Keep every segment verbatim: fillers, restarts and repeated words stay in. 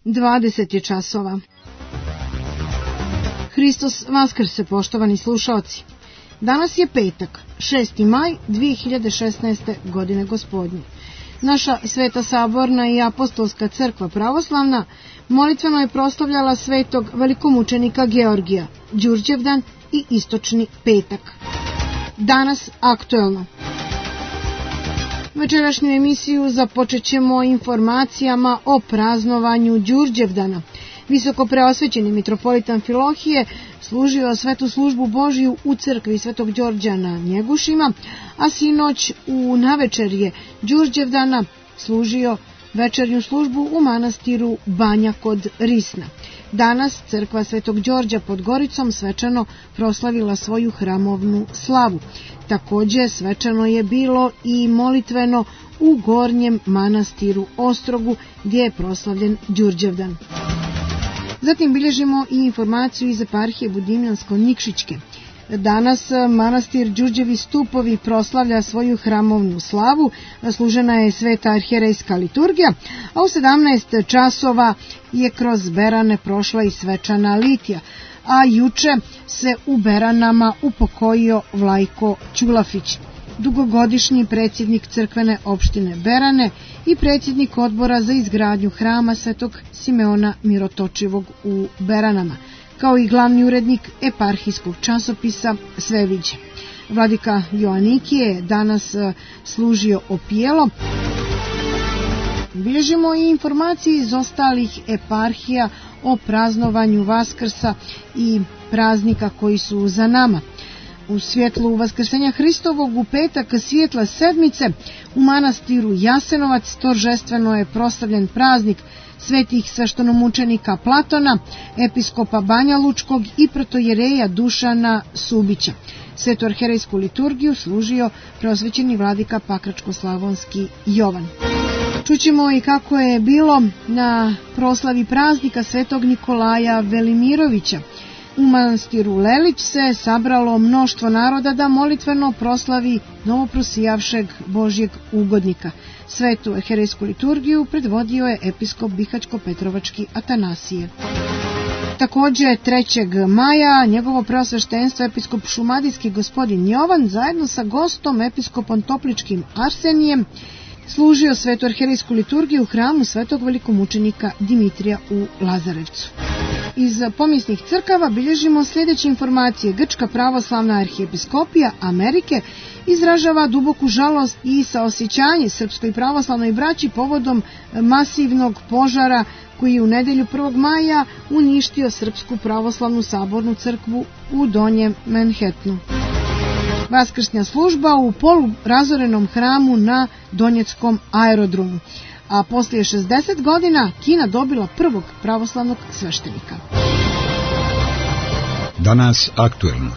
dvadeset je časova. Hristos vaskrse, poštovani slušaoci. Danas je petak, šesti maj dve hiljade šesnaeste. godine gospodnje. Naša Sveta Saborna i Apostolska crkva pravoslavna molitveno je proslavljala svetog velikomučenika Georgija, Đurđevdan i istočni petak. Danas aktuelno. Večerašnju emisiju započet ćemo informacijama o praznovanju Đurđevdana. Visoko preosvećeni mitropolit Amfilohije služio svetu službu Božiju u crkvi Svetog Đorđa na Njegušima, a sinoć u navečerje Đurđevdana služio večernju službu u manastiru Banja kod Risna. Danas crkva Svetog Đorđa pod Goricom svečano proslavila svoju hramovnu slavu. Također svečano je bilo i molitveno u gornjem manastiru Ostrogu gdje je proslavljen Đurđevdan. Zatim bilježimo i informaciju iz eparhije Budimljansko-Nikšićke. Danas manastir Đurđevi stupovi proslavlja svoju hramovnu slavu, služena je sveta arhijerejska liturgija, a u sedamnaest časova je kroz Berane prošla i svečana litija, a juče se u Beranama upokojio Vlajko Ćulafić, dugogodišnji predsjednik crkvene opštine Berane i predsjednik odbora za izgradnju hrama Svetog Simeona Mirotočivog u Beranama, kao i glavni urednik eparhijskog časopisa Sveviđe. Vladika Joanikije je danas služio opijelo. Bilježimo i informacije iz ostalih eparhija o praznovanju Vaskrsa i praznika koji su za nama. U svjetlu Vaskrsenja Hristovog u petak svijetla sedmice u manastiru Jasenovac toržestveno je proslavljen praznik svetih sveštenomučenika Platona, episkopa Banja Lučkog i protojereja Dušana Subića. Svetu arhijerejsku liturgiju služio preosvećeni vladika Pakračko-slavonski Jovan. Čućemo i kako je bilo na proslavi praznika svetog Nikolaja Velimirovića. U manastiru Lelić se sabralo mnoštvo naroda da molitveno proslavi novoprosijavšeg Božjeg ugodnika. Svetu arhijerejsku liturgiju predvodio je episkop Bihaćko-Petrovački Atanasije. Također trećeg maja njegovo preosveštenstvo episkop šumadijski gospodin Jovan zajedno sa gostom episkopom Topličkim Arsenijem služio svetu arhijerejsku liturgiju u hramu svetog velikomučenika Dimitrija u Lazarevcu. Iz pomisnih crkava bilježimo sljedeće informacije. Grčka pravoslavna arhijepiskopija Amerike izražava duboku žalost i saosjećanje srpskoj pravoslavnoj braći povodom masivnog požara koji je u nedjelju prvog maja uništio Srpsku pravoslavnu sabornu crkvu u Donjem Manhattanu. Vaskrsnja služba u polurazorenom hramu na Donjeckom aerodromu, a poslije šezdeset godina Kina dobila prvog pravoslavnog sveštenika. Danas aktuelno.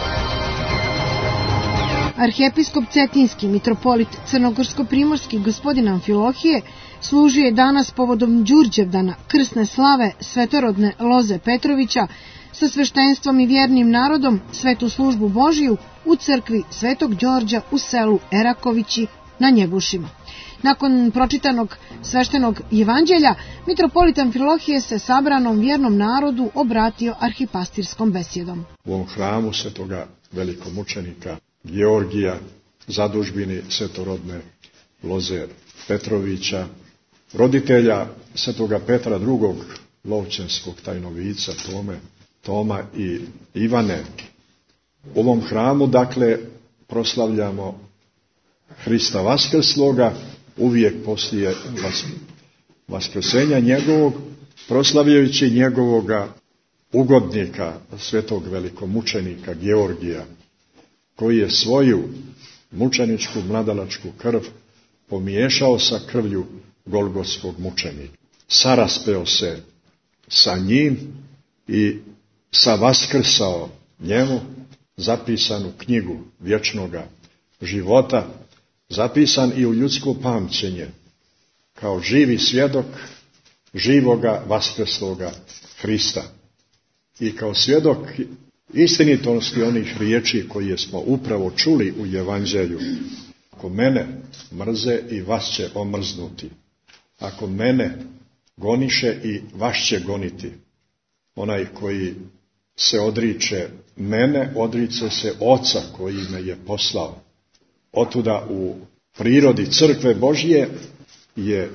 Arhijepiskop Cetinski, mitropolit Crnogorsko-primorski gospodin Amfilohije služio je danas povodom Đurđevdana krsne slave svetorodne Loze Petrovića sa sveštenstvom i vjernim narodom svetu službu Božiju u crkvi Svetog Đorđa u selu Erakovići na Njegušima. Nakon pročitanog sveštenog evanđelja, mitropolit Amfilohije se sabranom vjernom narodu obratio arhipastirskom besjedom. U ovom hramu svetoga velikomučenika Georgija, zadužbini svetorodne Loze Petrovića, roditelja svetoga Petra drugog, lovčenskog tajnovica Tome, Toma i Ivane. U ovom hramu, dakle, proslavljamo Hrista Vaskrsloga, uvijek poslije vaskrsenja njegovog, proslavljajući njegovoga ugodnika, svetog velikomučenika Georgija, koji je svoju mučeničku mladalačku krv pomiješao sa krvlju golgotskog mučenika. Saraspeo se sa njim i savaskrsao njemu, zapisan u knjigu vječnoga života, zapisan i u ljudsko pamćenje, kao živi svjedok živoga vaskrsloga Hrista i kao svjedok istinitosti onih riječi koje smo upravo čuli u evanđelju. Ako mene mrze, i vas će omrznuti. Ako mene goniše i vaš će goniti. Onaj koji se odriče mene, odriče se Oca koji me je poslao. Otuda u prirodi crkve Božje je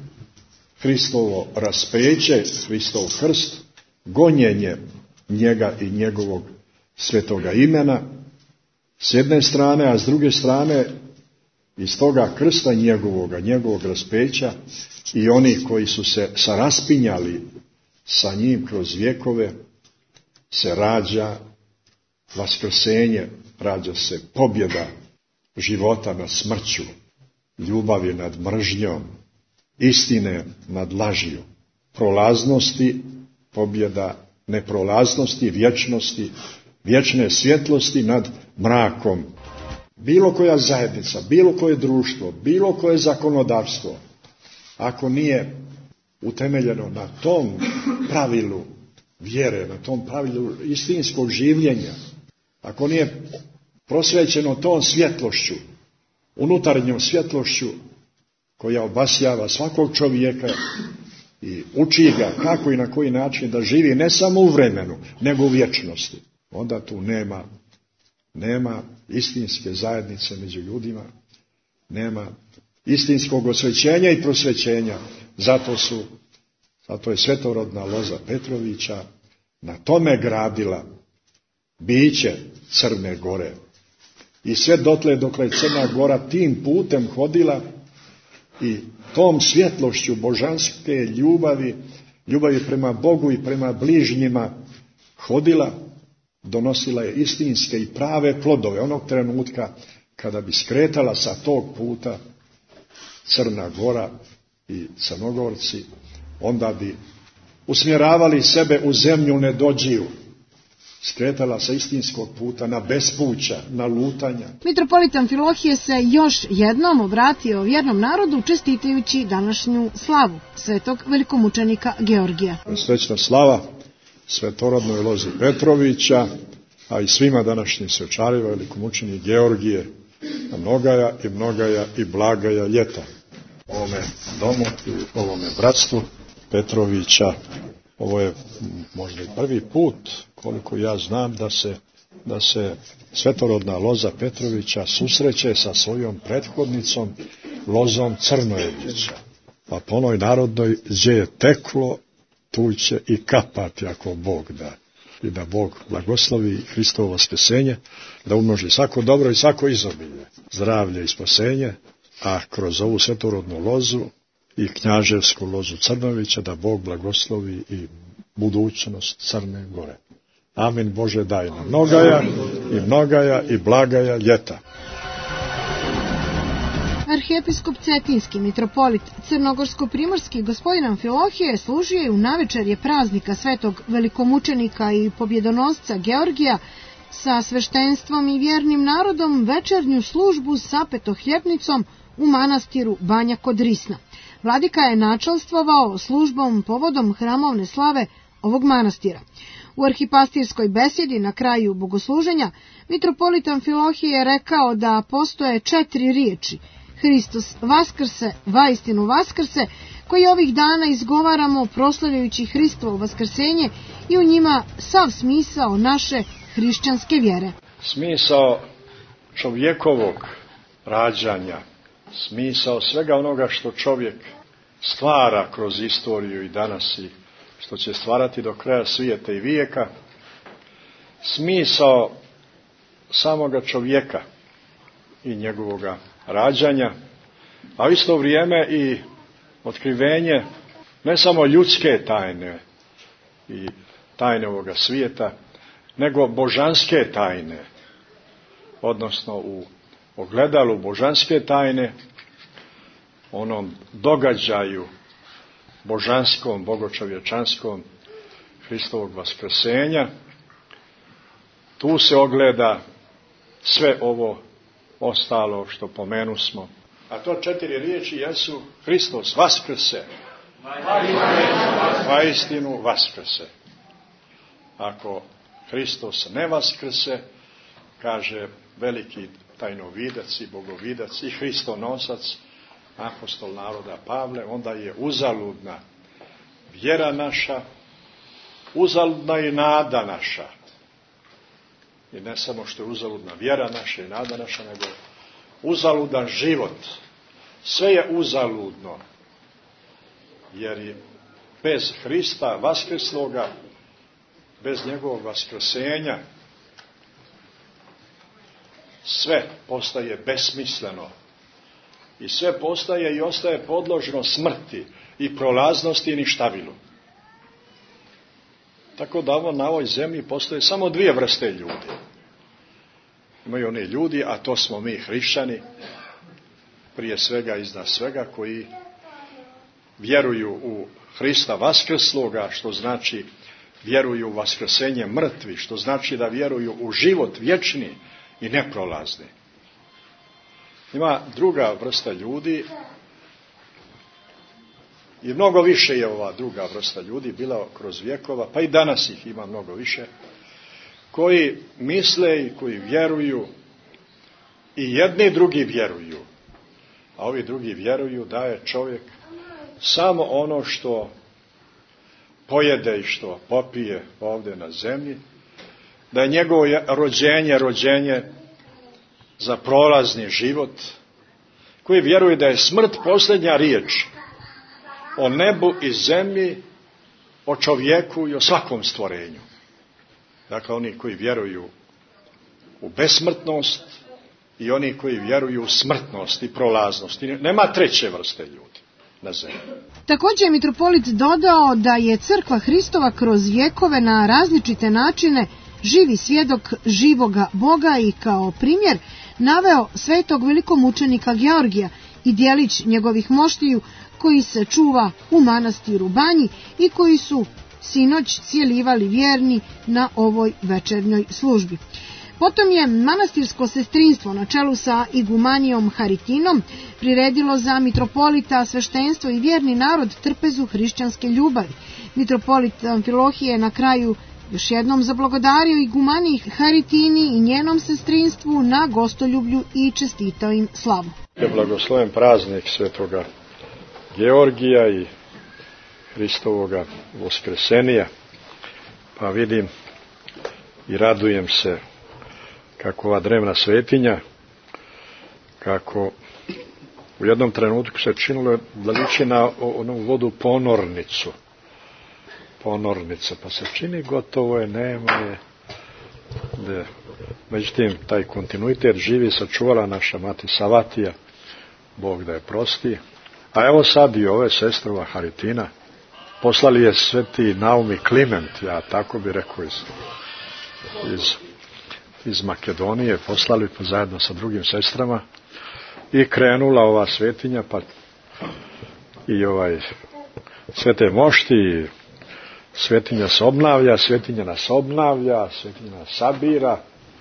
Hristovo raspeće, Hristov krst, gonjenje njega i njegovog svetoga imena s jedne strane, a s druge strane iz toga krsta njegovoga, njegovog raspeća i oni koji su se saraspinjali sa njim kroz vjekove, se rađa vaskrsenje, rađa se pobjeda života nad smrću, ljubavi nad mržnjom, istine nad lažju, prolaznosti, pobjeda neprolaznosti, vječnosti, vječne svjetlosti nad mrakom. Bilo koja zajednica, bilo koje društvo, bilo koje zakonodavstvo, ako nije utemeljeno na tom pravilu vjere, na tom pravilu istinskog življenja, ako nije prosvećeno tom svjetlošću, unutarnjom svjetlošću koja obasjava svakog čovjeka i uči ga kako i na koji način da živi ne samo u vremenu, nego u vječnosti, onda tu nema, nema istinske zajednice među ljudima, nema istinskog osvećenja i prosvećenja. Zato su, zato je svetorodna loza Petrovića na tome gradila biće Crne Gore. I sve dotle dokle Crna Gora tim putem hodila i tom svjetlošću božanske ljubavi, ljubavi prema Bogu i prema bližnjima hodila, donosila je istinske i prave plodove. Onog trenutka kada bi skretala sa tog puta Crna Gora i Crnogorci, onda bi usmjeravali sebe u zemlju nedođiju, skretala sa istinskog puta na bespuća, na lutanja. Mitropolit Amfilohije se još jednom obratio vjernom narodu čestitajući današnju slavu svetog velikomučenika Georgija. Srećna slava svetorodnoj lozi Petrovića, a i svima današnjim svečarima velikomučenik Georgije, na mnogaja i mnogaja i blagaja ljeta. Ovome domu i ovome bratstvu Petrovića, ovo je možda i prvi put, koliko ja znam, da se, da se svetorodna loza Petrovića susreće sa svojom prethodnicom lozom Crnojevića. Pa po onoj narodnoj, gdje je teklo, tu će i kapati ako Bog da. I da Bog blagoslovi Hristovo vaskrsenje, da umnoži svako dobro i svako izobilje, zdravlje i spasenje, a kroz ovu svetorodnu lozu i knjaževsku lozu Crnojevića da Bog blagoslovi i budućnost Crne Gore. Amin. Bože daj nam mnogaja i mnogaja i blagaja ljeta. Arhijepiskop Cetinski, mitropolit Crnogorsko-primorski gospodin Amfilohije služio je u navečerje praznika svetog velikomučenika i pobjedonosca Georgija sa sveštenstvom i vjernim narodom večernju službu sa petohljebnicom u manastiru Banja kod Risna. Vladika je načalstvovao službom povodom hramovne slave ovog manastira. U arhipastirskoj besjedi na kraju bogosluženja mitropolit Amfilohije je rekao da postoje četiri riječi: Hristos vaskrse, vaistinu vaskrse, koji ovih dana izgovaramo proslavljajući Hristovo vaskrsenje i u njima sav smisao naše hrišćanske vjere. Smisao čovjekovog rađanja, smisao svega onoga što čovjek stvara kroz istoriju i danas i što će stvarati do kraja svijeta i vijeka, smisao samoga čovjeka i njegovoga rađanja, a u isto vrijeme i otkrivenje ne samo ljudske tajne i tajne ovoga svijeta, nego božanske tajne, odnosno u ogledalu božanske tajne, onom događaju božanskom, bogočovječanskom Hristovog vaskrsenja. Tu se ogleda sve ovo ostalo što pomenusmo. A to četiri riječi jesu: Hristos vaskrse, vaistinu vaskrse. Ako Hristos ne vaskrse, kaže veliki tajnovidac i bogovidac i hristonosac, apostol naroda Pavle, onda je uzaludna vjera naša, uzaludna i nada naša. I ne samo što je uzaludna vjera naša i nada naša, nego uzaludan život. Sve je uzaludno, jer je bez Hrista vaskrsloga, bez njegovog vaskrsenja, sve postaje besmisleno. I sve postaje i ostaje podložno smrti i prolaznosti i ništavilu. Tako da ovo na ovoj zemlji postoje samo dvije vrste ljudi. Imaju oni ljudi, a to smo mi hrišćani, prije svega iznad svega, koji vjeruju u Hrista vaskrsloga, što znači vjeruju u vaskrsenje mrtvi, što znači da vjeruju u život vječni i neprolazni. Ima druga vrsta ljudi, i mnogo više je ova druga vrsta ljudi bila kroz vjekova, pa i danas ih ima mnogo više, koji misle i koji vjeruju, i jedni i drugi vjeruju, a ovi drugi vjeruju da je čovjek samo ono što pojede i što popije ovdje na zemlji, da je njegovo rođenje, rođenje za prolazni život, koji vjeruje da je smrt posljednja riječ o nebu i zemlji, o čovjeku i o svakom stvorenju. Dakle, oni koji vjeruju u besmrtnost i oni koji vjeruju u smrtnost i prolaznost. I nema treće vrste ljudi na zemlji. Također je mitropolit dodao da je crkva Hristova kroz vjekove na različite načine živi svjedok živoga Boga i kao primjer naveo svetog velikomučenika Georgija i djelić njegovih moštiju koji se čuva u manastiru Banji i koji su sinoć cijelivali vjerni na ovoj večernjoj službi. Potom je manastirsko sestrinstvo na čelu sa igumanijom Haritinom priredilo za mitropolita, sveštenstvo i vjerni narod trpezu hrišćanske ljubavi. Mitropolit Amfilohije je na kraju još jednom zablagodario igumaniji Haritini i njenom sestrinstvu na gostoljublju i čestitao im slavu. Je blagosloven praznik svetoga Georgija i Hristovoga voskresenija, pa vidim i radujem se kako ova drevna svetinja, kako u jednom trenutku se činilo da liči na onu vodu ponornicu. Ponornica, pa se čini gotovo je, nema je. De, međutim, taj kontinuitet živi, sačuvala naša mati Savatija, Bog da je prosti. A evo sad i ove sestrova Haritina, poslali je sveti Naum i Kliment, ja tako bi rekao, iz, iz, iz Makedonije, poslali zajedno sa drugim sestrama i krenula ova svetinja, pa i ovaj svete mošti, svetinja se obnavlja, svetinja nas obnavlja, svetinja nas sabira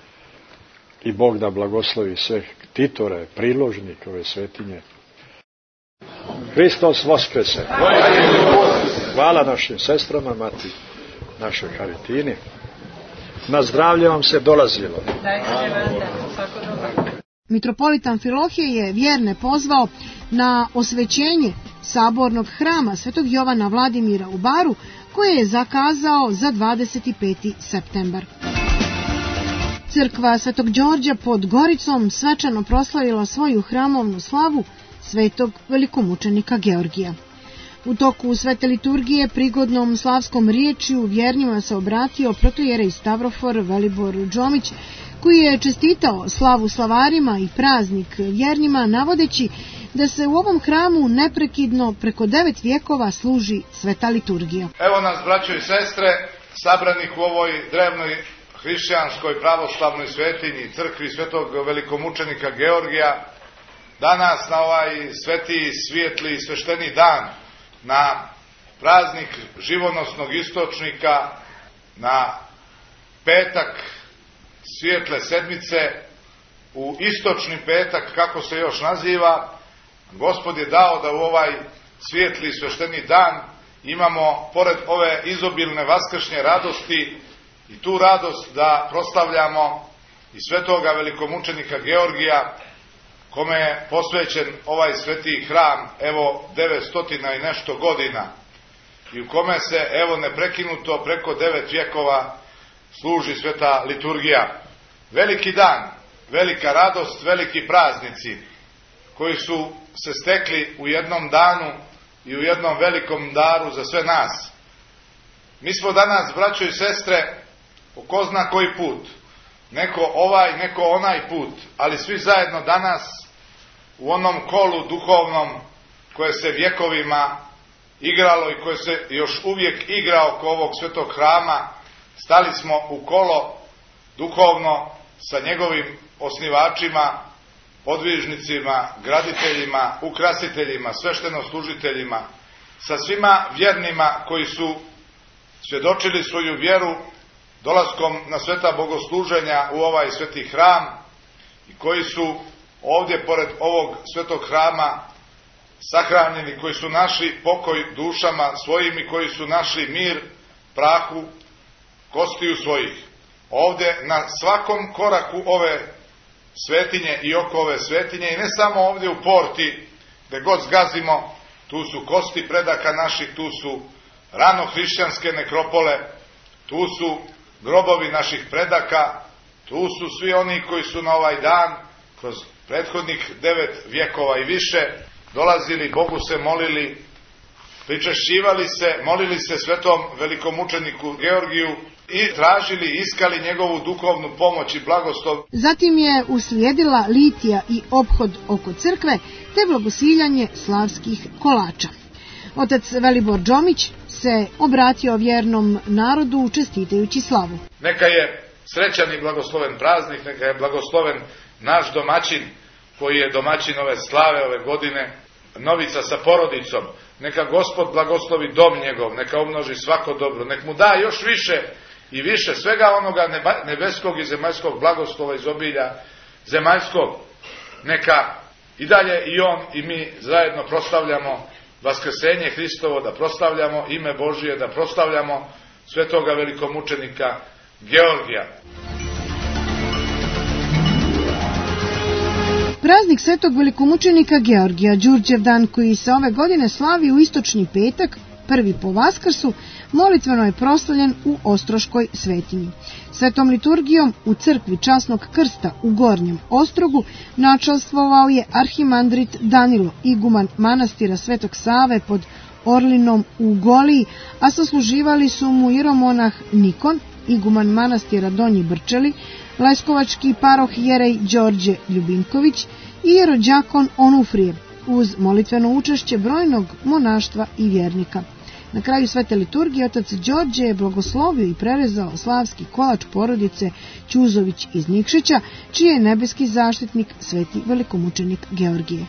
i Bog da blagoslovi sve titore, priložnike ove svetinje. Hristos Voskrese! Hvala našim sestrama, mati našoj Haritini. Na zdravlje vam se dolazilo. Mitropolit Amfilohije je vjerne pozvao na osvećenje sabornog hrama Svetog Jovana Vladimira u Baru, koje je zakazao za dvadeset peti septembar. Crkva Svetog Đorđa pod Goricom svečano proslavila svoju hramovnu slavu svetog velikomučenika Georgija. U toku svete liturgije prigodnom slavskom riječju vjernima se obratio protojerej Stavrofor Velibor Džomić, koji je čestitao slavu slavarima i praznik vjernima, navodeći da se u ovom hramu neprekidno preko devet vjekova služi sveta liturgija. Evo nas, braćo i sestre, sabranih u ovoj drevnoj hrišćanskoj pravoslavnoj svetinji, crkvi svetog velikomučenika Georgija, danas na ovaj sveti, svijetli, svešteni dan, na praznik živonosnog istočnika, na petak svijetle sedmice, u istočni petak, kako se još naziva, Gospod je dao da u ovaj svijetli svešteni dan imamo, pored ove izobilne vaskršnje radosti, i tu radost da proslavljamo i svetoga velikomučenika Georgija, kome je posvećen ovaj sveti hram, evo, devetsto i nešto godina. i u kome se, evo, neprekinuto preko devet vjekova služi sveta liturgija. Veliki dan, velika radost, veliki praznici koji su se stekli u jednom danu i u jednom velikom daru za sve nas. Mi smo danas, braćo i sestre, po ko zna koji put, neko ovaj, neko onaj put, ali svi zajedno danas u onom kolu duhovnom koje se vjekovima igralo i koje se još uvijek igra oko ovog svetog hrama, stali smo u kolo duhovno sa njegovim osnivačima, podvižnicima, graditeljima, ukrasiteljima, sveštenoslужiteljima, sa svima vjernima koji su svjedočili svoju vjeru dolaskom na sveta bogosluženja u ovaj sveti hram i koji su ovdje pored ovog svetog hrama sahranjeni, koji su našli pokoj dušama svojim i koji su našli mir prahu kostiju svojih. Ovdje na svakom koraku ove svetinje i oko ove svetinje, i ne samo ovdje u porti gdje god zgazimo, tu su kosti predaka naših, tu su rano hrišćanske nekropole, tu su grobovi naših predaka, tu su svi oni koji su na ovaj dan kroz prethodnih devet vjekova i više dolazili, Bogu se molili, pričešćivali se, molili se svetom velikomučeniku Georgiju i tražili, iskali njegovu duhovnu pomoć i blagoslov. Zatim je uslijedila litija i ophod oko crkve te blagosiljanje slavskih kolača. Otac Velibor Džomić se obratio vjernom narodu čestitajući slavu. Neka je srećan i blagosloven praznik, neka je blagosloven naš domaćin koji je domaćin ove slave ove godine, Novica sa porodicom. Neka Gospod blagoslovi dom njegov, neka umnoži svako dobro, nek mu da još više i više svega onoga nebeskog i zemaljskog blagoslova iz obilja zemaljskog. Neka i dalje i on i mi zajedno proslavljamo vaskrsenje Hristovo, da proslavljamo ime Božije, da proslavljamo svetoga velikomučenika Georgija. Praznik svetog velikomučenika Georgija, Đurđevdan, koji se ove godine slavi u istočni petak, prvi po Vaskrsu, molitveno je proslavljen u Ostroškoj svetinji. Svetom liturgijom u crkvi Časnog krsta u Gornjem Ostrogu načastvovao je arhimandrit Danilo, iguman manastira Svetog Save pod Orlinom u Goliji, a sasluživali su mu jeromonah Nikon, iguman manastira Donji Brčeli, leskovački paroh jerej Đorđe Ljubinković i jerođakon Onufrije, uz molitveno učešće brojnog monaštva i vjernika. Na kraju svete liturgije otac Đorđe je blagoslovio i prerezao slavski kolač porodice Ćuzović iz Nikšića, čiji je nebeski zaštitnik sveti velikomučenik Georgije.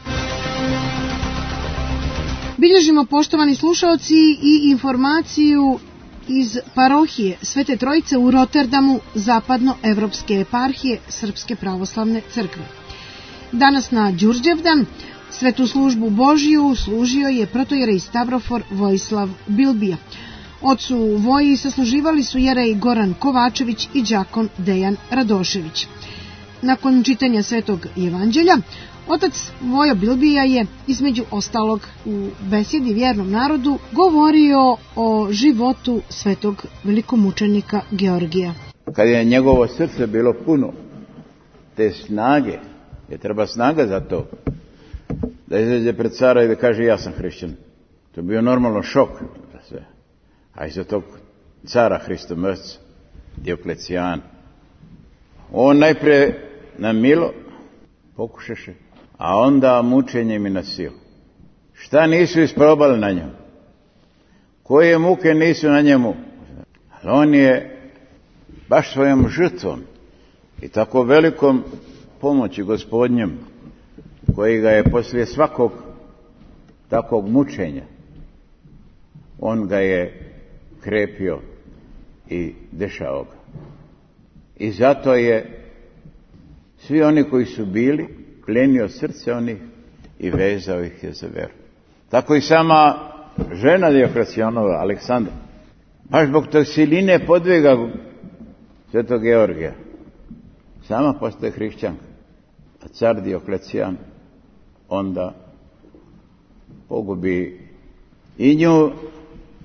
Bilježimo, poštovani slušaoci, i informaciju iz parohije Svete Trojice u Rotterdamu, zapadnoevropske eparhije Srpske pravoslavne crkve. Danas na Đurđevdan svetu službu Božiju služio je protojerej Stavrofor Vojislav Bilbija. Ocu Voji sasluživali su jerej Goran Kovačević i đakon Dejan Radošević. Nakon čitanja svetog evanđelja, otac Vojo Bilbija je, između ostalog, u besjedi vjernom narodu govorio o životu svetog velikomučenika Georgija. Kad je njegovo srce bilo puno te snage, je treba snaga za to, da izađe pred cara i da kaže ja sam hrišćan. To je bio normalno šok za sve. A iza tog cara Hristomrca, Dioklecijan, on najprije na milo pokušaše, a onda mučenjem i na silu. Šta nisu isprobali na njemu? Koje muke nisu na njemu? Ali on je baš svojom žrtvom i tako velikom pomoći Gospodnjem, koji ga je poslije svakog takvog mučenja, on ga je krepio i dešao ga. I zato je svi oni koji su bili plenio srce onih i vezao ih je za veru. Tako i sama žena Dioklecijanova, Aleksandra, baš zbog tog siline podviga svetog Georgija, sama postaje hrišćanka. A car Dioklecijan onda pogubi i nju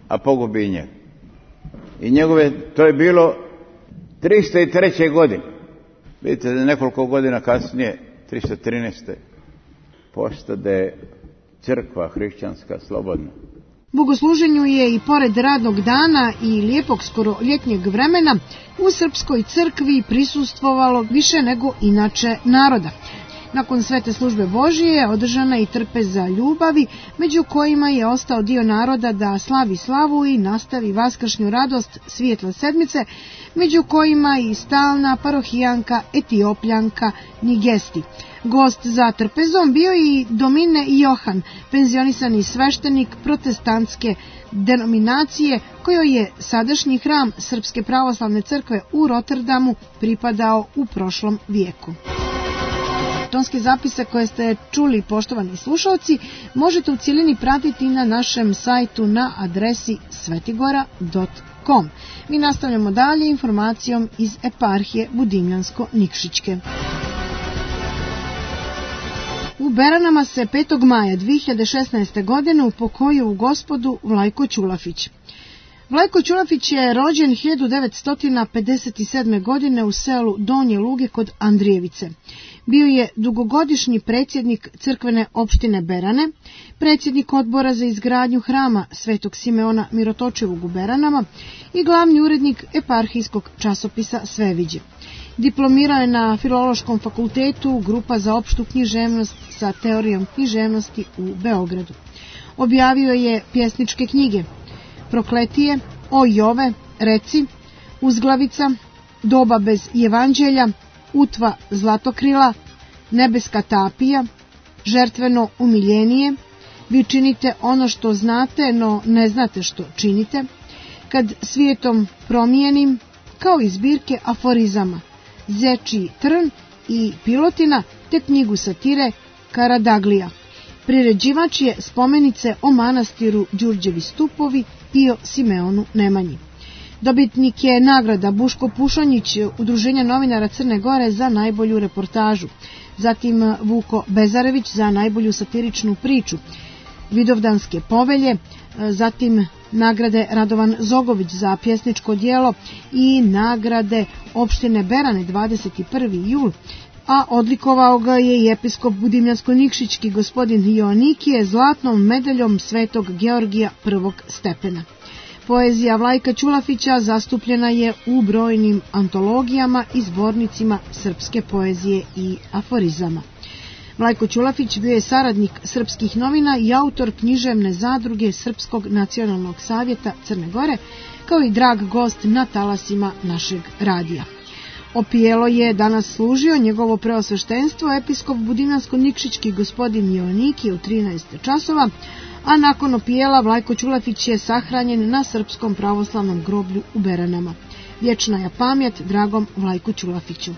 a pogubi njega. I njegove, to je bilo tristo treće. godine. Vidite, nekoliko godina kasnije, tristo trinaeste. postade crkva hrišćanska slobodna. Bogosluženju je i pored radnog dana i lijepog skoro ljetnjeg vremena u srpskoj crkvi prisustvovalo više nego inače naroda. Nakon svete službe Božije održana i trpeza ljubavi, među kojima je ostao dio naroda da slavi slavu i nastavi vaskršnju radost svijetla sedmice, među kojima i stalna parohijanka Etiopljanka Nigesti. Gost za trpezom bio i Domine Johan, penzionisani sveštenik protestantske denominacije, kojoj je sadašnji hram Srpske pravoslavne crkve u Rotterdamu pripadao u prošlom vijeku. Tonske zapise koje ste čuli, poštovani slušalci, možete u cijelini pratiti na našem sajtu na adresi svetigora dot com. Mi nastavljamo dalje informacijom iz eparhije Budimljansko-Nikšićke. U Beranama se petog maja dve hiljade šesnaeste. godine upokojio u Gospodu Vlajko Ćulafić. Vlajko Ćulafić je rođen hiljadu devetsto pedeset sedme. godine u selu Donje Luge kod Andrijevice. Bio je dugogodišnji predsjednik crkvene opštine Berane, predsjednik odbora za izgradnju hrama Svetog Simeona Mirotočivog u Beranama i glavni urednik eparhijskog časopisa Sveviđe. Diplomirao je na Filološkom fakultetu, grupa za opštu književnost sa teorijom književnosti u Beogradu. Objavio je pjesničke knjige Prokletije, O Jove, Reci, Uzglavica, Doba bez evanđelja, Utva Zlatokrila, Nebeska tapija, Žrtveno umiljenije, Vi činite ono što znate, no ne znate što činite, Kad svijetom promijenim, kao i zbirke aforizama, Zečiji trn i Pilotina, te knjigu satire Karadaglija. Priređivač je spomenice o manastiru Đurđevi stupovi i o Simeonu Nemanji. Dobitnik je nagrada Buško Pušonjić Udruženja novinara Crne Gore za najbolju reportažu, zatim Vuko Bezarević za najbolju satiričnu priču, Vidovdanske povelje, zatim nagrade Radovan Zogović za pjesničko djelo i nagrade opštine Berane dvadeset prvi jul, a odlikovao ga je i episkop Budimljansko-Nikšićki gospodin Joanikije zlatnom medaljom Svetog Georgija prvog stepena. Poezija Vlajka Ćulafića zastupljena je u brojnim antologijama i zbornicima srpske poezije i aforizama. Vlajko Ćulafić bio je saradnik srpskih novina i autor književne zadruge Srpskog nacionalnog savjeta Crne Gore, kao i drag gost na talasima našeg radija. Opijelo je danas služio njegovo preosveštenstvo episkop Budimljansko-Nikšićki gospodin Joaniki u trinaest časova, a nakon opijela Vlajko Ćulafić je sahranjen na Srpskom pravoslavnom groblju u Beranama. Vječna je pamjet dragom Vlajku Ćulafiću.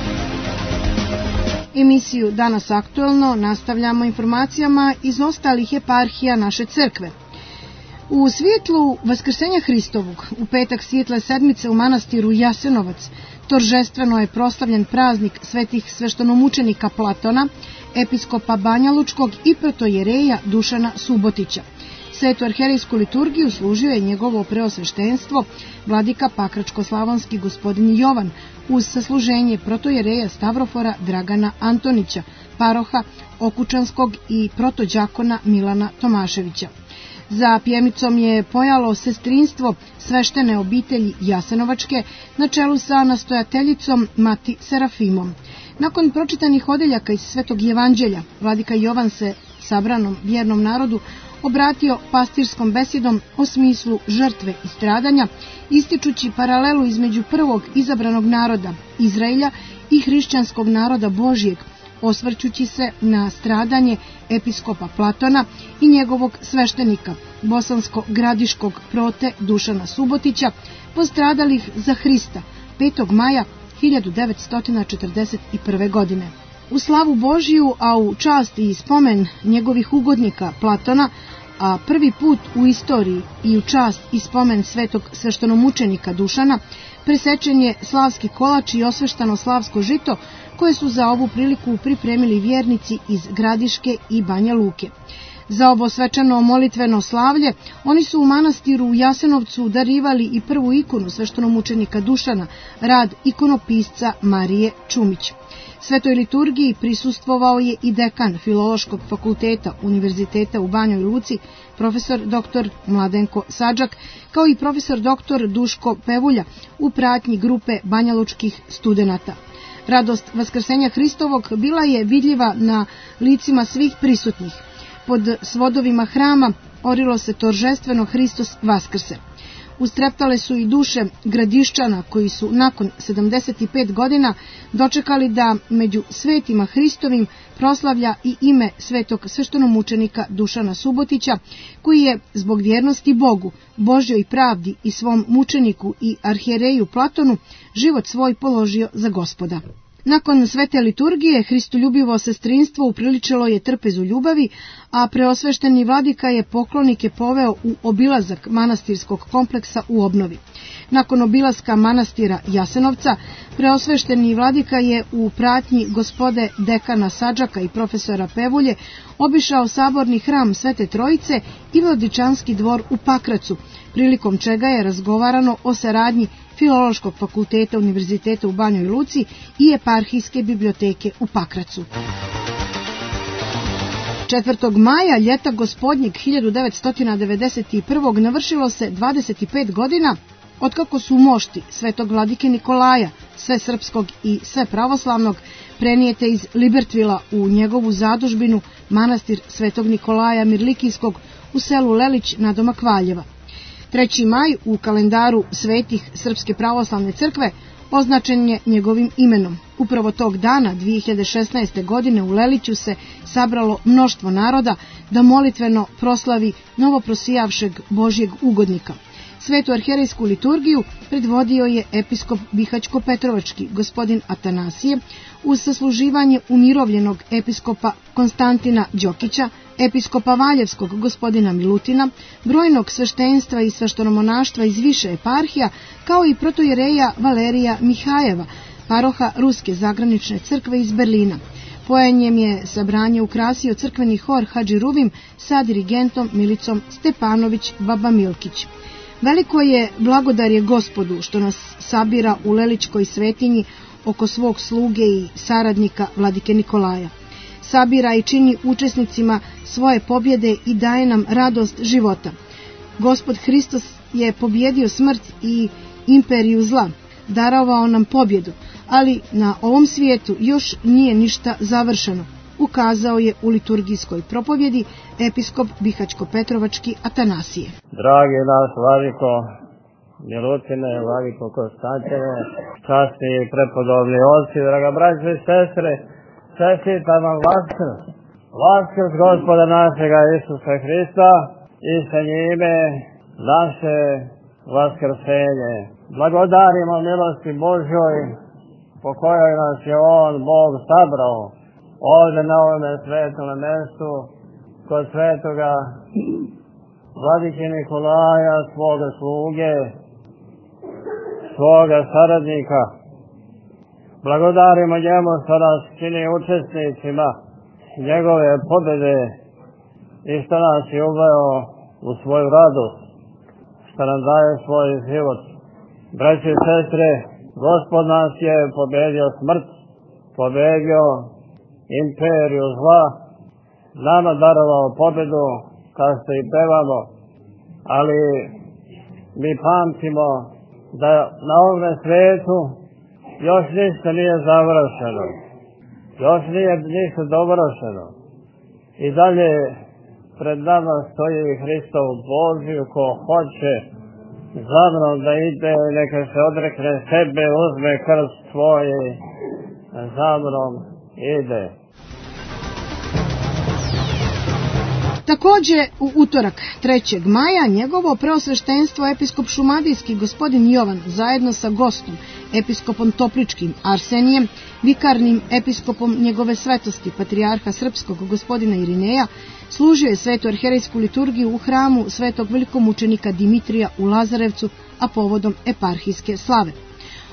Emisiju Danas aktuelno nastavljamo informacijama iz ostalih eparhija naše crkve. U svjetlu Vaskrsenja Hristovog, u petak svijetle sedmice u manastiru Jasenovac, toržestveno je proslavljen praznik svetih sveštenomučenika Platona, episkopa Banja Lučkog i protojereja Dušana Subotića. Svetu arherejsku liturgiju služio je njegovo preosveštenstvo vladika Pakračko-slavonski gospodin Jovan, uz sasluženje protojereja Stavrofora Dragana Antonića, paroha Okučanskog i protođakona Milana Tomaševića. Za pjevnicom je pojalo sestrinstvo sveštene obitelji Jasenovačke na čelu sa nastojateljicom Mati Serafimom. Nakon pročitanih odeljaka iz Svetog evanđelja, vladika Jovan se sabranom vjernom narodu obratio pastirskom besedom o smislu žrtve i stradanja, ističući paralelu između prvog izabranog naroda, Izraelja, i hrišćanskog naroda Božijeg, osvrćući se na stradanje episkopa Platona i njegovog sveštenika, bosansko-gradiškog prote Dušana Subotića, postradalih za Hrista petog maja hiljadu devetsto četrdeset prve. godine. U slavu Božiju, a u čast i spomen njegovih ugodnika Platona, a prvi put u istoriji i u čast i spomen svetog sveštenomučenika Dušana, presečen je slavski kolač i osveštano slavsko žito, koje su za ovu priliku pripremili vjernici iz Gradiške i Banja Luke. Za ovo svečano molitveno slavlje oni su u manastiru u Jasenovcu darivali i prvu ikonu sveštenomučenika Dušana, rad ikonopisca Marije Čumić. Svetoj liturgiji prisustvovao je i dekan Filološkog fakulteta Univerziteta u Banjoj Luci, profesor doktor Mladenko Sadžak, kao i profesor doktor Duško Pevulja u pratnji grupe banjalučkih studenata. Radost Vaskrsenja Hristovog bila je vidljiva na licima svih prisutnih. Pod svodovima hrama orilo se toržestveno Hristos Vaskrse. Ustreptale su i duše Gradiščana koji su nakon sedamdeset pet godina dočekali da među svetima Hristovim proslavlja i ime svetog sveštenomučenika Dušana Subotića, koji je zbog vjernosti Bogu, Božjoj pravdi i svom mučeniku i arhijereju Platonu život svoj položio za Gospoda. Nakon svete liturgije, hristoljubivo sestrinstvo upriličilo je trpezu ljubavi, a preosvešteni vladika je poklonike poveo u obilazak manastirskog kompleksa u obnovi. Nakon obilaska manastira Jasenovca, preosvešteni vladika je u pratnji gospode dekana Sadžaka i profesora Pevulje obišao saborni hram Svete Trojice i Vladičanski dvor u Pakracu, prilikom čega je razgovarano o saradnji Filološkog fakulteta Univerziteta u Banjoj Luci i eparhijske biblioteke u Pakracu. četvrtog maja ljeta gospodnjeg hiljadu devetsto devedeset prvog navršilo se dvadeset pet godina otkako su mošti svetog vladike Nikolaja, sve srpskog i sve pravoslavnog, prenijete iz Libertvila u njegovu zadužbinu manastir svetog Nikolaja Mirlikijskog u selu Lelić nadomak Valjeva. treći maj u kalendaru svetih Srpske pravoslavne crkve označen je njegovim imenom. Upravo tog dana dvije hiljade šesnaeste. godine u Leliću se sabralo mnoštvo naroda da molitveno proslavi novoprosijavšeg Božjeg ugodnika. Svetu arhijerejsku liturgiju predvodio je episkop Bihaćko-Petrovački gospodin Atanasije uz sasluživanje umirovljenog episkopa Konstantina Đokića, episkopa Valjevskog gospodina Milutina, brojnog sveštenstva i sveštenomonaštva iz više eparhija, kao i protojereja Valerija Mihajeva, paroha Ruske zagranične crkve iz Berlina. Pojenjem je sabranje ukrasio crkveni hor Hadži Ruvim sa dirigentom Milicom Stepanović Baba Milkić. Veliko je blagodarje Gospodu što nas sabira u Leličkoj svetinji oko svog sluge i saradnika vladike Nikolaja. Sabira i čini učesnicima svoje pobjede i daje nam radost života. Gospod Hristos je pobjedio smrt i imperiju zla, darovao nam pobjedu, ali na ovom svijetu još nije ništa završeno, ukazao je u liturgijskoj propovjedi episkop Bihaćko-Petrovački Atanasije. Dragi naš vladiko Milutine, vladiko Konstantine, časni i prepodobni oci, draga braćo i sestre, čestitam vam Vaskrs, Vaskrs Gospoda našega Isusa Hrista i sa njime naše vaskrsenje. Blagodarimo milosti Božjoj po kojoj nas je On, Bog, sabrao ovdje na ovome svetom mjestu kod svetoga vladike Nikolaja, svoga sluge, svoga saradnika. Blagodarimo njemu što nas čini učesnicima njegove pobjede i što nas je uveo u svoju radost, što nam daje svoj život. Braće i sestre, Gospod nas je pobjedio smrt, pobjedio imperiju zla, nama darovao pobjedu, kao što i pevamo, ali mi pamtimo da na ovome svijetu još ništa nije završeno, još nije ništa dovršeno. I dalje pred nama stoji Hristov Božji, ko hoće za mnom da ide, neka se odrekne sebe, uzme krst svoj, za mnom ide. Također u utorak trećeg maja njegovo preosveštenstvo episkop šumadijski gospodin Jovan zajedno sa gostom, episkopom Topličkim Arsenijem, vikarnim episkopom njegove svetosti patrijarha srpskog gospodina Irineja, služio je svetu arhijerejsku liturgiju u hramu svetog velikomučenika Dimitrija u Lazarevcu, a povodom eparhijske slave.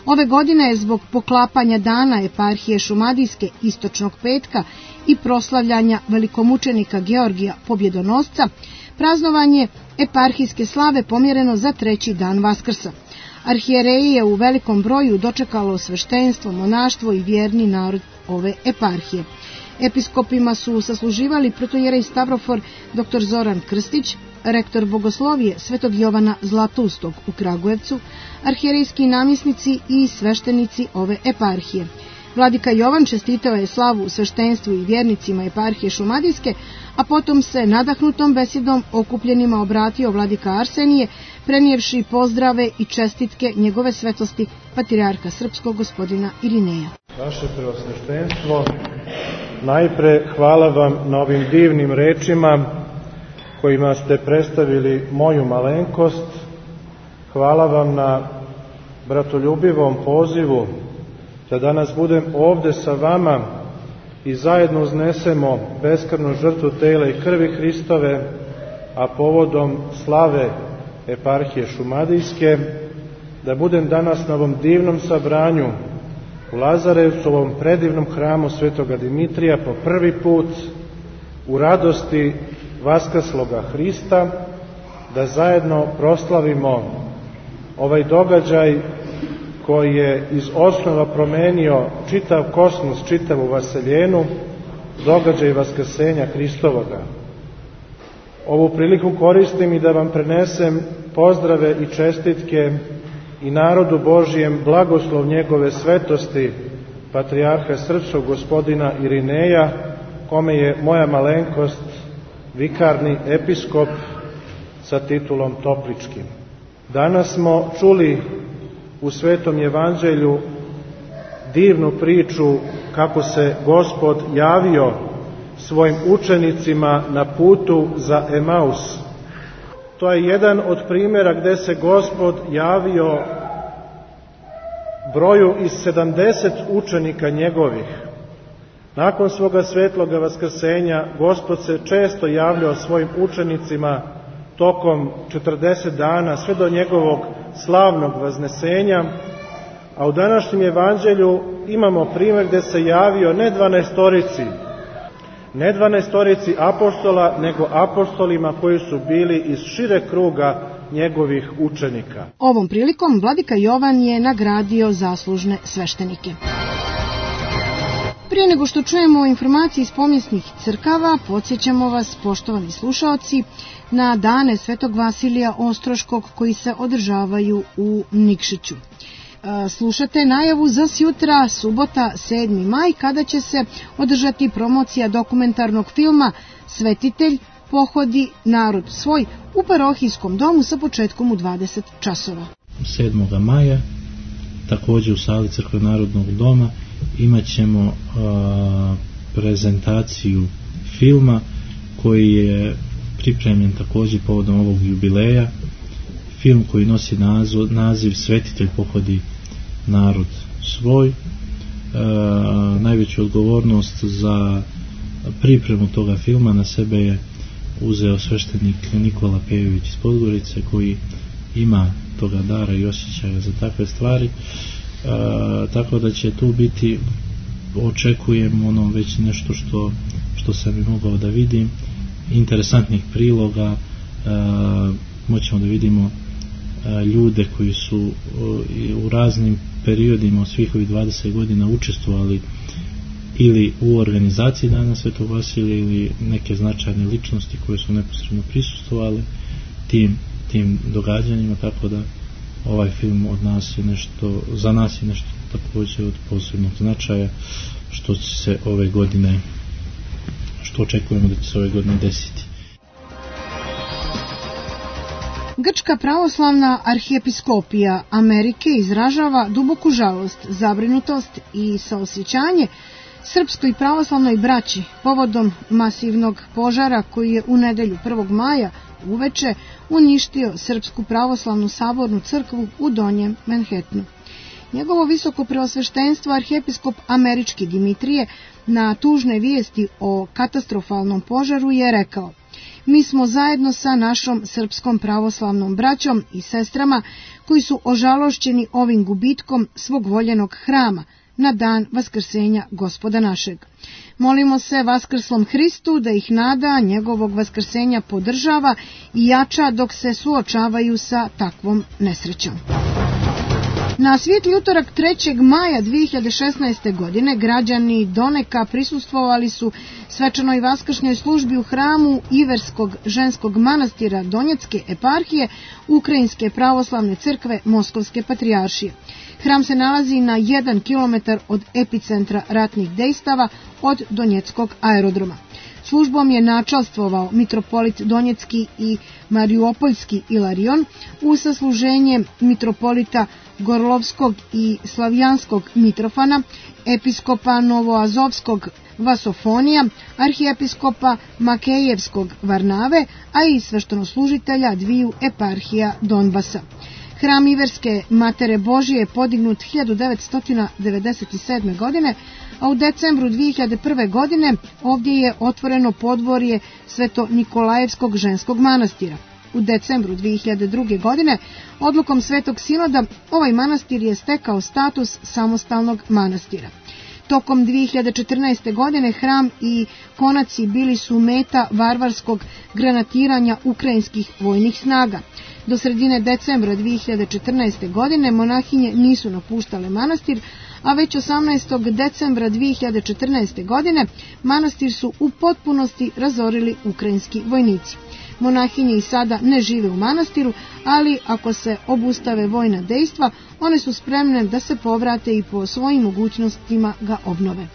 Ove godine je zbog poklapanja dana eparhije Šumadijske istočnog petka i proslavljanja velikomučenika Georgija Pobjedonosca, praznovanje eparhijske slave pomjereno za treći dan Vaskrsa. Arhijereji je u velikom broju dočekalo sveštenstvo, monaštvo i vjerni narod ove eparhije. Episkopima su sasluživali protojerej Stavrofor dr Zoran Krstić, rektor bogoslovije Svetog Jovana Zlatustog u Kragujevcu, arhijerejski namjesnici i sveštenici ove eparhije. Vladika Jovan čestitao je slavu sveštenstvu i vjernicima eparhije Šumadijske, a potom se nadahnutom besedom okupljenima obratio vladika Arsenije, prenijevši pozdrave i čestitke njegove svetosti patrijarha srpskog gospodina Irineja. Vaše preosveštenstvo, najpre hvala vam na ovim divnim rečima kojima ste predstavili moju malenkost. Hvala vam na bratoljubivom pozivu da danas budem ovde sa vama i zajedno uznesemo beskrvnu žrtvu tela i krvi Hristove, a povodom slave eparhije Šumadijske, da budem danas na ovom divnom sabranju u Lazarevcu, ovom predivnom hramu Svetoga Dimitrija, po prvi put u radosti vaskrsloga Hrista, da zajedno proslavimo ovaj događaj koji je iz osnova promenio čitav kosmos, čitavu vaseljenu, događaj vaskrsenja Hristovoga. Ovu priliku koristim i da vam prenesem pozdrave i čestitke i narodu Božijem blagoslov njegove svetosti, patrijarha srpskog gospodina Irineja, kome je moja malenkost vikarni episkop sa titulom Topličkim. Danas smo čuli u Svetom Evanđelju divnu priču kako se Gospod javio svojim učenicima na putu za Emaus. To je jedan od primjera gde se Gospod javio broju iz sedamdeset učenika njegovih. Nakon svoga svetloga vaskrsenja Gospod se često javljao svojim učenicima tokom četrdeset dana, sve do njegovog slavnog vaznesenja, a u današnjem evanđelju imamo primjer gde se javio ne dvanaestorici, ne dvanaestorici apostola, nego apostolima koji su bili iz šire kruga njegovih učenika. Ovom prilikom vladika Jovan je nagradio zaslužne sveštenike. Prije nego što čujemo informacije iz pomjesnih crkava, podsjećamo vas, poštovani slušaoci, na dane Svetog Vasilija Ostroškog koji se održavaju u Nikšiću. Slušate najavu za sjutra, subota sedmi maj, kada će se održati promocija dokumentarnog filma Svetitelj pohodi narod svoj u parohijskom domu sa početkom u dvadeset časova. sedmog maja, također u sali Crkve Narodnog doma, imat ćemo a, prezentaciju filma koji je pripremljen također povodom ovog jubileja. Film koji nosi naziv, naziv Svetitelj pohodi narod svoj. E, najveću odgovornost za pripremu toga filma na sebe je uzeo sveštenik Nikola Pejović iz Podgorice, koji ima toga dara i osjećaja za takve stvari. E, tako da će tu biti, očekujem ono već nešto što, što sam i mogao da vidim, interesantnih priloga. E, moćemo da vidimo e, ljude koji su e, u raznim periodima od svih ovih dvadeset godina učestvovali ili u organizaciji Dana Svetog Vasilija ili neke značajne ličnosti koje su neposredno prisustvovali tim, tim događanjima, tako da ovaj film od nas je nešto, za nas je nešto također od posebnog značaja, što će se ove godine, što očekujemo da će se ove godine desiti. Grčka pravoslavna arhijepiskopija Amerike izražava duboku žalost, zabrinutost i saosjećanje srpskoj pravoslavnoj braći povodom masivnog požara koji je u nedelju prvog maja uveče uništio Srpsku pravoslavnu sabornu crkvu u Donjem Manhattanu. Njegovo visoko preosveštenstvo arhijepiskop američki Dimitrije na tužne vijesti o katastrofalnom požaru je rekao: mi smo zajedno sa našom srpskom pravoslavnom braćom i sestrama koji su ožalošćeni ovim gubitkom svog voljenog hrama na dan vaskrsenja Gospoda našeg. Molimo se vaskrslom Hristu da ih nada njegovog vaskrsenja podržava i jača dok se suočavaju sa takvom nesrećom. Na svijetli utorak trećeg maja dvije hiljade šesnaeste. godine građani Doneka prisustvovali su svečanoj vaskršnjoj službi u hramu Iverskog ženskog manastira Donjecke eparhije Ukrajinske pravoslavne crkve Moskovske patrijaršije. Hram se nalazi na jedan kilometar od epicentra ratnih dejstava od Donjeckog aerodroma. Službom je načastvovao mitropolit Donjecki i Mariupoljski Ilarion uz sasluženje mitropolita Gorlovskog i Slavijanskog Mitrofana, episkopa Novoazovskog Vasofonija, arhijepiskopa Makejevskog Varnave, a i sveštenoslužitelja dviju eparhija Donbasa. Hram Iverske Matere Božije je podignut hiljadu devetsto devedeset sedme. godine, a u decembru dvije hiljade prve. godine ovdje je otvoreno podvorje Sveto Nikolajevskog ženskog manastira. U decembru dvije hiljade druge. godine odlukom Svetog Sinoda ovaj manastir je stekao status samostalnog manastira. Tokom dvije hiljade četrnaeste. godine hram i konaci bili su meta varvarskog granatiranja ukrajinskih vojnih snaga. Do sredine decembra dvije hiljade četrnaeste. godine monahinje nisu napuštale manastir, a već osamnaestog decembra dvije hiljade četrnaeste. godine manastir su u potpunosti razorili ukrajinski vojnici. Monahinje i sada ne žive u manastiru, ali ako se obustave vojna dejstva, one su spremne da se povrate i po svojim mogućnostima ga obnove.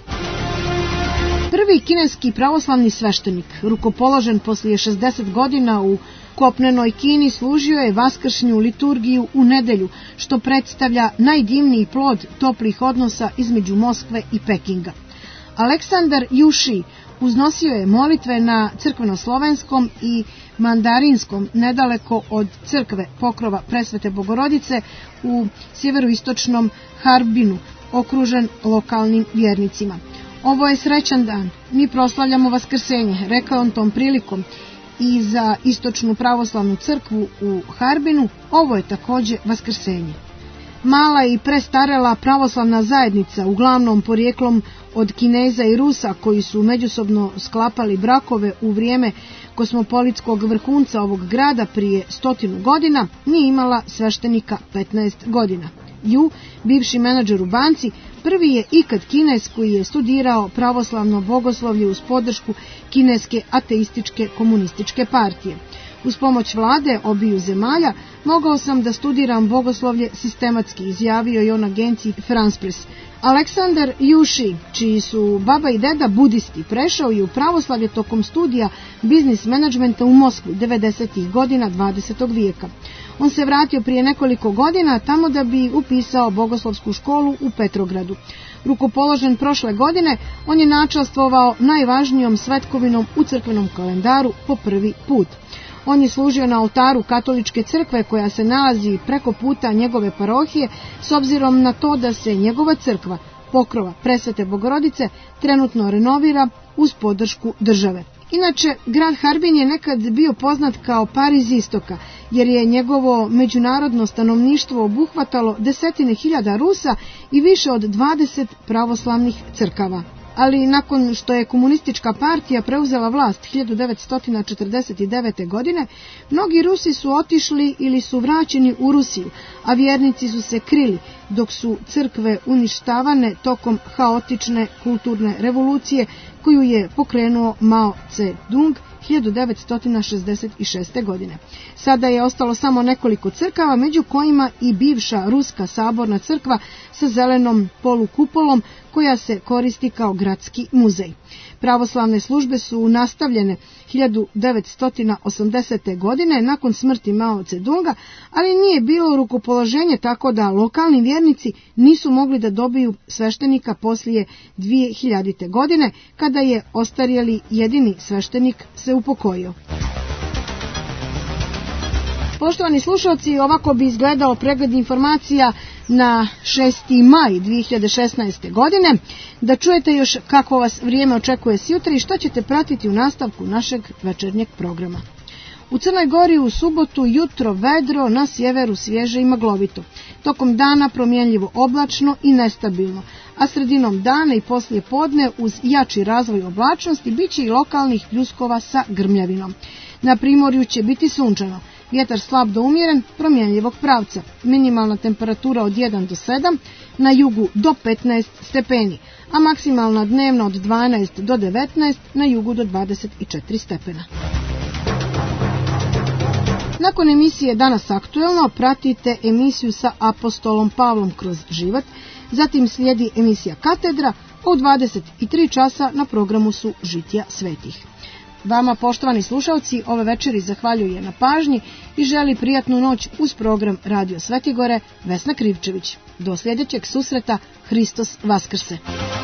Prvi kineski pravoslavni sveštenik, rukopoložen poslije šezdeset godina u kopnenoj Kini, služio je vaskršnju liturgiju u nedelju, što predstavlja najdivniji plod toplih odnosa između Moskve i Pekinga. Aleksandar Juši uznosio je molitve na crkveno-slovenskom i mandarinskom nedaleko od crkve Pokrova Presvete Bogorodice u sjeveroistočnom Harbinu, okružen lokalnim vjernicima. Ovo je srećan dan, mi proslavljamo vaskrsenje, rekao on tom prilikom, i za istočnu pravoslavnu crkvu u Harbinu ovo je također vaskrsenje. Mala i prestarela pravoslavna zajednica, uglavnom porijeklom od Kineza i Rusa koji su međusobno sklapali brakove u vrijeme kosmopolitskog vrhunca ovog grada prije stotinu godina, nije imala sveštenika petnaest godina. Ju, bivši menadžer u banci, prvi je ikad Kinez koji je studirao pravoslavno bogoslovlje uz podršku kineske ateističke komunističke partije. Uz pomoć vlade obiju zemalja mogao sam da studiram bogoslovlje sistematski, izjavio je on agenciji France Press. Aleksandar Juši, čiji su baba i deda budisti, prešao je u pravoslavlje tokom studija biznis menadžmenta u Moskvi devedesetih godina dvadesetog vijeka. On se vratio prije nekoliko godina tamo da bi upisao bogoslovsku školu u Petrogradu. Rukopoložen prošle godine, on je načastvovao najvažnijom svetkovinom u crkvenom kalendaru po prvi put. On je služio na oltaru katoličke crkve koja se nalazi preko puta njegove parohije, s obzirom na to da se njegova crkva, Pokrova Presvete Bogorodice, trenutno renovira uz podršku države. Inače, grad Harbin je nekad bio poznat kao Pariz istoka, jer je njegovo međunarodno stanovništvo obuhvatalo desetine hiljada Rusa i više od dvadeset pravoslavnih crkava. Ali nakon što je komunistička partija preuzela vlast hiljadu devetsto četrdeset devete. godine, mnogi Rusi su otišli ili su vraćeni u Rusiju, a vjernici su se krili, dok su crkve uništavane tokom haotične kulturne revolucije koju je pokrenuo Mao Tse-dung hiljadu devetsto šezdeset šeste. godine. Sada je ostalo samo nekoliko crkava, među kojima i bivša ruska saborna crkva sa zelenom polukupolom koja se koristi kao gradski muzej. Pravoslavne službe su nastavljene hiljadu devetsto osamdesete. godine nakon smrti Mao Tse-dunga, ali nije bilo rukopoloženje, tako da lokalni vjernici nisu mogli da dobiju sveštenika poslije dvije hiljadite. godine, kada je ostarjeli jedini sveštenik se upokojio. Poštovani slušalci, ovako bi izgledao pregled informacija na šesti maj dvije hiljade šesnaeste. godine. Da čujete još kako vas vrijeme očekuje sjutra i što ćete pratiti u nastavku našeg večernjeg programa. U Crnoj Gori u subotu jutro vedro, na sjeveru svježe i maglovito. Tokom dana promjenljivo oblačno i nestabilno, a sredinom dana i poslije podne uz jači razvoj oblačnosti bit će i lokalnih pljuskova sa grmljavinom. Na primorju će biti sunčano, vjetar slab do umjeren, promjenljivog pravca. Minimalna temperatura od jedan do sedam, na jugu do petnaest stepeni, a maksimalna dnevna od dvanaest do devetnaest, na jugu do dvadeset četiri stepena. Nakon emisije Danas aktuelno pratite emisiju sa apostolom Pavlom kroz život, zatim slijedi emisija Katedra, a u dvadeset tri časa na programu su Žitija svetih. Vama, poštovani slušalci, ove večeri zahvaljuje na pažnji i želi prijatnu noć uz program Radio Svetigore Vesna Krivčević. Do sljedećeg susreta, Hristos Vaskrse!